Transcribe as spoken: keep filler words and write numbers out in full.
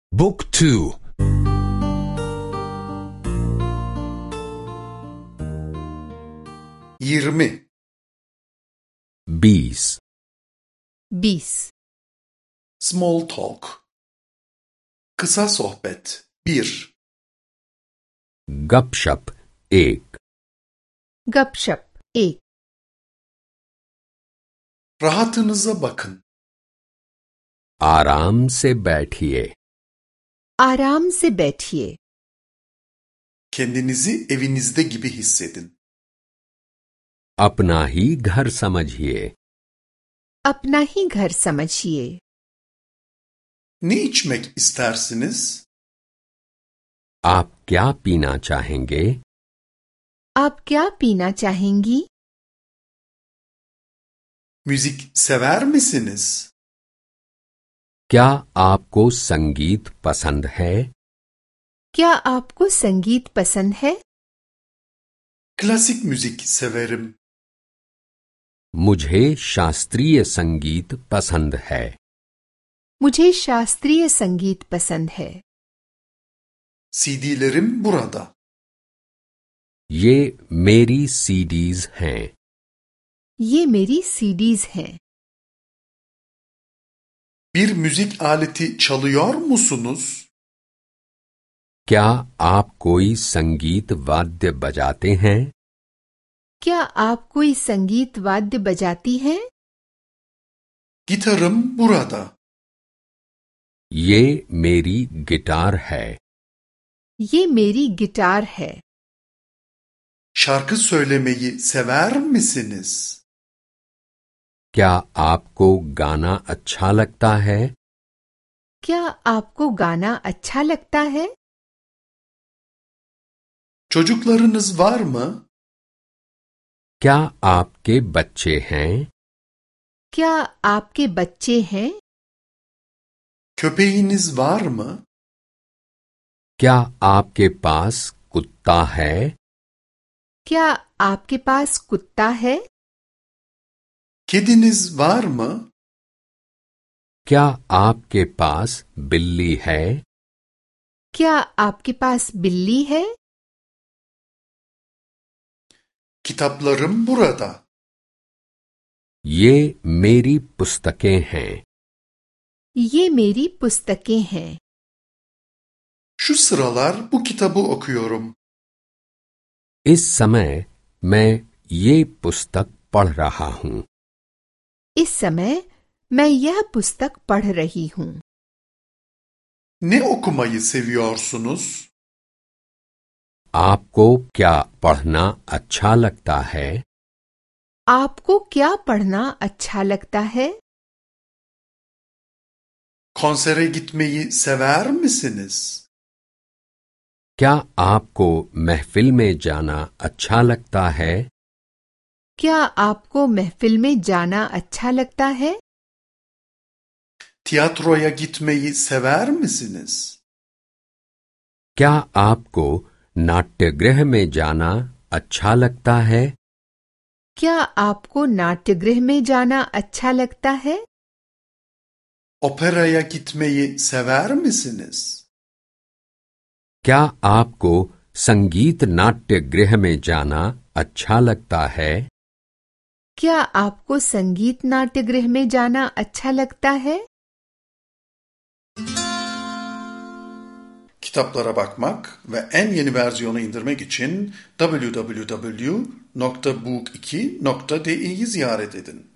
Book two. Yirmi. बीस. बीस. Small talk. Kısa sohbet. Bir. गपशप एक. गपशप एक. Rahatınıza bakın. आराम से बैठिए. आराम से बैठिए. Kendinizi evinizde gibi hissedin. अपना ही घर समझिए. अपना ही घर समझिए. Ne içmek istersiniz? आप क्या पीना चाहेंगे? आप क्या पीना चाहेंगी? Müzik sever misiniz? क्या आपको संगीत पसंद है? क्या आपको संगीत पसंद है? Klasik müzik severim. मुझे शास्त्रीय संगीत पसंद है. मुझे शास्त्रीय संगीत पसंद है. C D'lerim burada. ये मेरी सीडीज हैं. ये मेरी सीडीज हैं. Bir müzik aleti çalıyor musunuz? क्या आप कोई संगीत वाद्य बजाते हैं? क्या आप कोई संगीत वाद्य बजाती हैं? Gitarım burada. ये मेरी गिटार है. ये मेरी गिटार है. Şarkı söylemeyi sever misiniz? क्या आपको गाना अच्छा लगता है? क्या आपको गाना अच्छा लगता है? Çocuklarınız var mı? क्या आपके बच्चे हैं? क्या आपके बच्चे हैं? Köpeğiniz var mı? क्या आपके पास कुत्ता है? क्या आपके पास कुत्ता है? Kediniz var mı? क्या आपके पास बिल्ली है? क्या आपके पास बिल्ली है? Kitaplarım burada. ये मेरी पुस्तकें हैं. ये मेरी पुस्तकें हैं. Şu sıralar bu kitabı okuyorum. इस समय मैं ये पुस्तक पढ़ रहा हूँ. इस समय मैं यह पुस्तक पढ़ रही हूँ. Ne okumayı seviyorsunuz? आपको क्या पढ़ना अच्छा लगता है? आपको क्या पढ़ना अच्छा लगता है? Konsere gitmeyi sever misiniz? क्या आपको महफिल में जाना अच्छा लगता है? क्या आपको महफिल में जाना अच्छा लगता है? Tiyatroya gitmeyi sever misiniz? क्या आपको नाट्यगृह में जाना अच्छा लगता है? क्या आपको नाट्यगृह में जाना अच्छा लगता है? Operaya gitmeyi sever misiniz? क्या आपको संगीत नाट्यगृह में जाना अच्छा लगता है? क्या आपको संगीत नाट्यगृह में जाना अच्छा लगता है? Kitaplara bakmak ve en yeni versiyonu indirmek için double-u double-u double-u nokta book iki nokta di'yi ziyaret edin.